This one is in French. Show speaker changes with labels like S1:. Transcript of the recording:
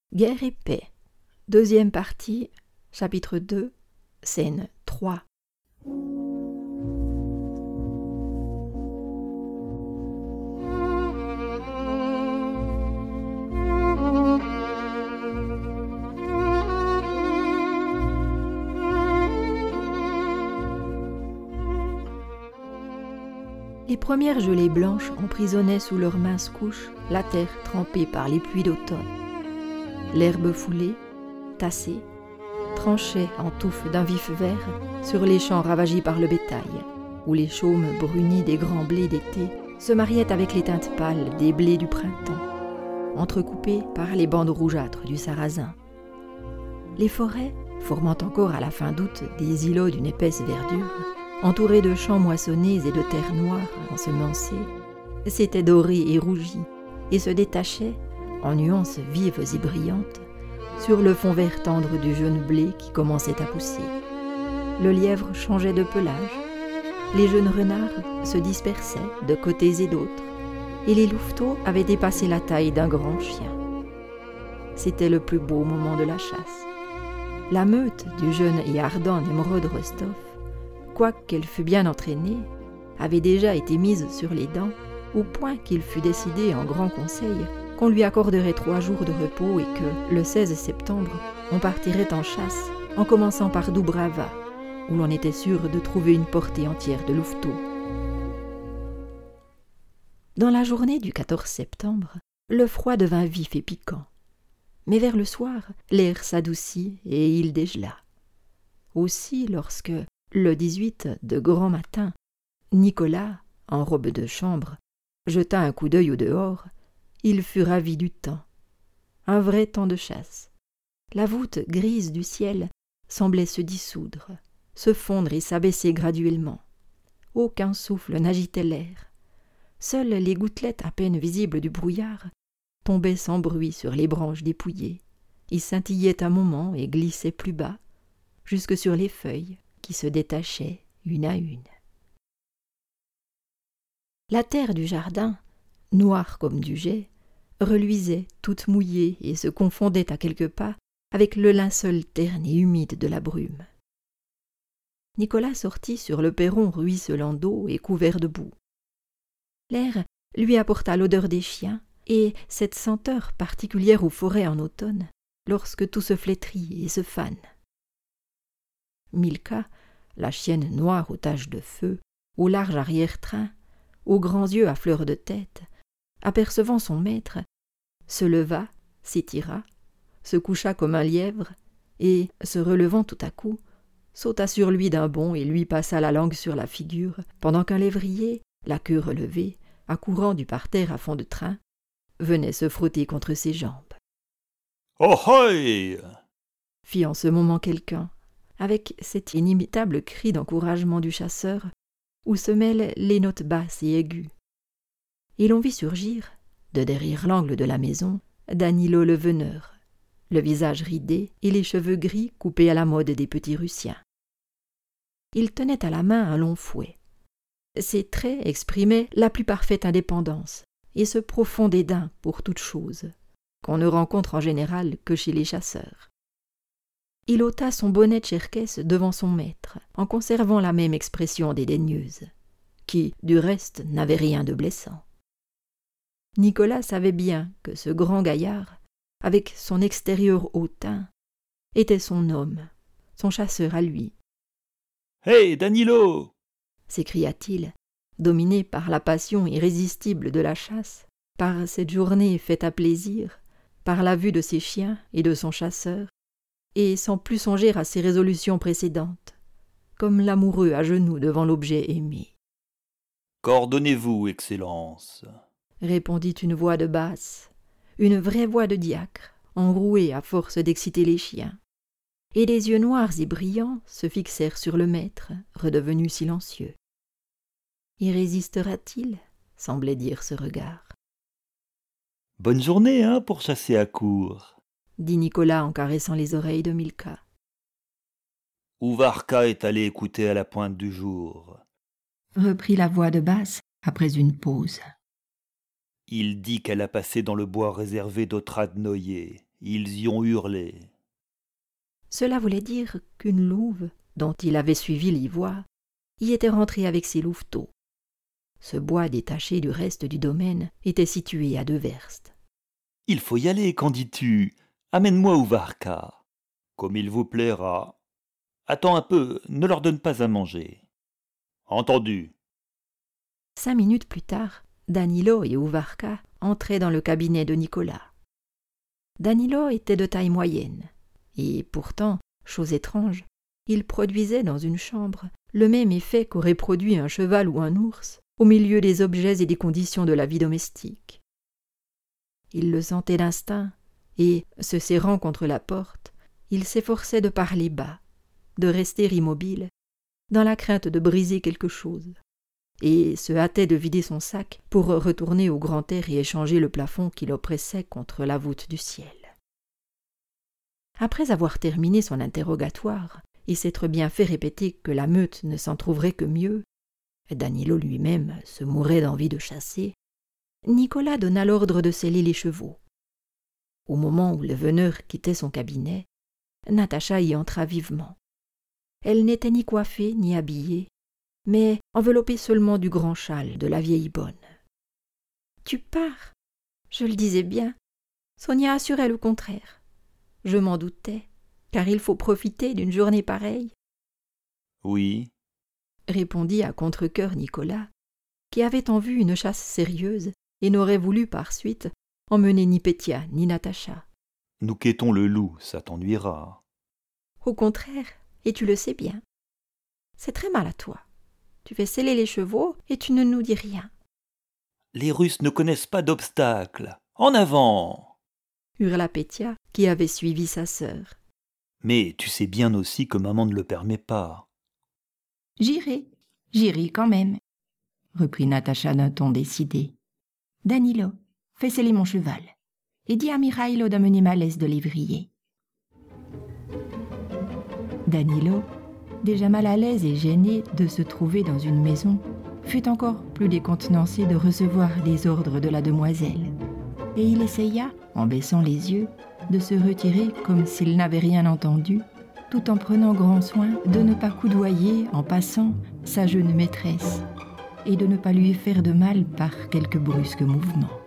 S1: Guerre et paix. Deuxième partie, chapitre 2, scène 3. Les premières gelées blanches emprisonnaient sous leurs minces couches la terre trempée par les pluies d'automne. L'herbe foulée, tassée, tranchait en touffes d'un vif vert sur les champs ravagés par le bétail, où les chaumes brunis des grands blés d'été se mariaient avec les teintes pâles des blés du printemps, entrecoupées par les bandes rougeâtres du sarrasin. Les forêts, formant encore à la fin d'août des îlots d'une épaisse verdure, entourés de champs moissonnés et de terres noires ensemencées, s'étaient dorés et rougis et se détachaient, en nuances vives et brillantes, sur le fond vert tendre du jeune blé qui commençait à pousser. Le lièvre changeait de pelage, les jeunes renards se dispersaient de côtés et d'autres, et les louveteaux avaient dépassé la taille d'un grand chien. C'était le plus beau moment de la chasse. La meute du jeune et ardent Nemrod Rostov, quoiqu'elle fût bien entraînée, avait déjà été mise sur les dents, au point qu'il fut décidé en grand conseil qu'on lui accorderait 3 jours de repos et que, le 16 septembre, on partirait en chasse, en commençant par Doubrava, où l'on était sûr de trouver une portée entière de louveteaux. Dans la journée du 14 septembre, le froid devint vif et piquant. Mais vers le soir, l'air s'adoucit et il dégela. Aussi, lorsque, le 18, de grand matin, Nicolas, en robe de chambre, jeta un coup d'œil au dehors, il fut ravi du temps. Un vrai temps de chasse. La voûte grise du ciel semblait se dissoudre, se fondre et s'abaisser graduellement. Aucun souffle n'agitait l'air. Seules les gouttelettes à peine visibles du brouillard tombaient sans bruit sur les branches dépouillées, y scintillaient un moment et glissaient plus bas, jusque sur les feuilles qui se détachaient une à une. La terre du jardin, noire comme du jais, reluisait toute mouillée et se confondait à quelques pas avec le linceul terne et humide de la brume. Nicolas sortit sur le perron ruisselant d'eau et couvert de boue. L'air lui apporta l'odeur des chiens et cette senteur particulière aux forêts en automne, lorsque tout se flétrit et se fane. Milka, la chienne noire aux taches de feu, au large arrière-train, aux grands yeux à fleur de tête, apercevant son maître, se leva, s'étira, se coucha comme un lièvre, et, se relevant tout à coup, sauta sur lui d'un bond et lui passa la langue sur la figure, pendant qu'un lévrier, la queue relevée, accourant du parterre à fond de train, venait se frotter contre ses jambes.
S2: « Ohoi !»
S1: fit en ce moment quelqu'un, avec cet inimitable cri d'encouragement du chasseur, où se mêlent les notes basses et aiguës. Et l'on vit surgir, de derrière l'angle de la maison, Danilo le veneur, le visage ridé et les cheveux gris coupés à la mode des petits Russiens. Il tenait à la main un long fouet. Ses traits exprimaient la plus parfaite indépendance et ce profond dédain pour toute chose, qu'on ne rencontre en général que chez les chasseurs. Il ôta son bonnet tcherkesse devant son maître, en conservant la même expression dédaigneuse, qui, du reste, n'avait rien de blessant. Nicolas savait bien que ce grand gaillard, avec son extérieur hautain, était son homme, son chasseur à lui.
S2: « Hé, Danilo !»
S1: s'écria-t-il, dominé par la passion irrésistible de la chasse, par cette journée faite à plaisir, par la vue de ses chiens et de son chasseur, et sans plus songer à ses résolutions précédentes, comme l'amoureux à genoux devant l'objet aimé.
S2: « Qu'ordonnez-vous, Excellence ?»
S1: répondit une voix de basse, une vraie voix de diacre, enrouée à force d'exciter les chiens. Et des yeux noirs et brillants se fixèrent sur le maître, redevenu silencieux. Y résistera-t-il ? semblait dire ce regard.
S2: « Bonne journée, hein, pour chasser à court !»
S1: dit Nicolas en caressant les oreilles de Milka.
S2: « Ouvarka est allé écouter à la pointe du jour. »
S1: reprit la voix de basse après une pause.
S2: Il dit qu'elle a passé dans le bois réservé d'Otradnoye Ils y ont hurlé.
S1: Cela voulait dire qu'une louve, dont il avait suivi les voies, y était rentrée avec ses louveteaux. Ce bois détaché du reste du domaine était situé à 2 verstes.
S2: « Il faut y aller, qu'en dis-tu? Amène-moi Uvarka. Comme il vous plaira. Attends un peu, ne leur donne pas à manger. » « Entendu. »
S1: 5 minutes plus tard, Danilo et Uvarka entraient dans le cabinet de Nicolas. Danilo était de taille moyenne, et pourtant, chose étrange, il produisait dans une chambre le même effet qu'aurait produit un cheval ou un ours au milieu des objets et des conditions de la vie domestique. Il le sentait d'instinct, et, se serrant contre la porte, il s'efforçait de parler bas, de rester immobile, dans la crainte de briser quelque chose, et se hâtait de vider son sac pour retourner au grand air et échanger le plafond qui l'oppressait contre la voûte du ciel. Après avoir terminé son interrogatoire et s'être bien fait répéter que la meute ne s'en trouverait que mieux, Danilo lui-même se mourait d'envie de chasser, Nicolas donna l'ordre de seller les chevaux. Au moment où le veneur quittait son cabinet, Natacha y entra vivement. Elle n'était ni coiffée ni habillée, mais enveloppée seulement du grand châle de la vieille bonne. « Tu pars ?» Je le disais bien. Sonia assurait le contraire. Je m'en doutais, car il faut profiter d'une journée pareille.
S2: « Oui, »
S1: répondit à contre-cœur Nicolas, qui avait en vue une chasse sérieuse et n'aurait voulu par suite emmener ni Pétia ni Natacha.
S2: « nous quêtons le loup, ça t'ennuiera. »
S1: Au contraire, et tu le sais bien. C'est très mal à toi. Tu fais seller les chevaux et tu ne nous dis rien.
S2: « Les Russes ne connaissent pas d'obstacles. En avant !»
S1: hurla Pétia, qui avait suivi sa sœur.
S2: « Mais tu sais bien aussi que maman ne le permet pas. »
S3: « J'irai quand même, » reprit Natacha d'un ton décidé. « Danilo, fais seller mon cheval, et dis à Mikhaïlo d'amener ma laisse de lévrier. » Danilo, déjà mal à l'aise et gêné de se trouver dans une maison, fut encore plus décontenancé de recevoir les ordres de la demoiselle, et il essaya, en baissant les yeux, de se retirer comme s'il n'avait rien entendu, tout en prenant grand soin de ne pas coudoyer, en passant, sa jeune maîtresse, et de ne pas lui faire de mal par quelque brusque mouvement.